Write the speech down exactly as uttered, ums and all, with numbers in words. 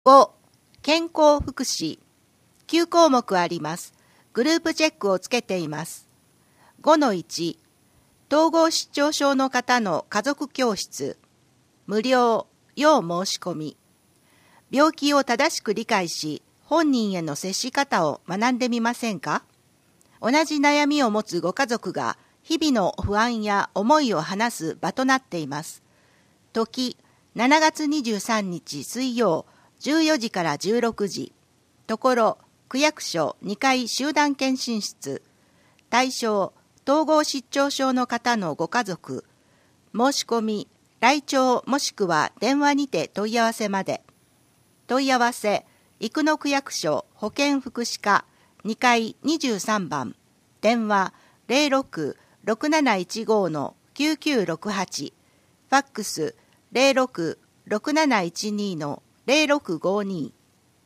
ご、健康福祉。きゅう項目あります。グループチェックをつけています。ごのいち、統合失調症の方の家族教室。無料、要申し込み。病気を正しく理解し、本人への接し方を学んでみませんか？同じ悩みを持つご家族が日々の不安や思いを話す場となっています。時、しちがつにじゅうさんにち水曜、じゅうよじからじゅうろくじ。ところ、区役所にかい集団検診室。対象、統合失調症の方のご家族。申し込み、来庁もしくは電話にて問い合わせまで。問い合わせ、生野区役所保健福祉課にかいにじゅうさんばん。電話 ゼロろく ろくなないちご きゅうきゅうろくはち。ファックス ゼロろく ろくなないちに ゼロろくごに。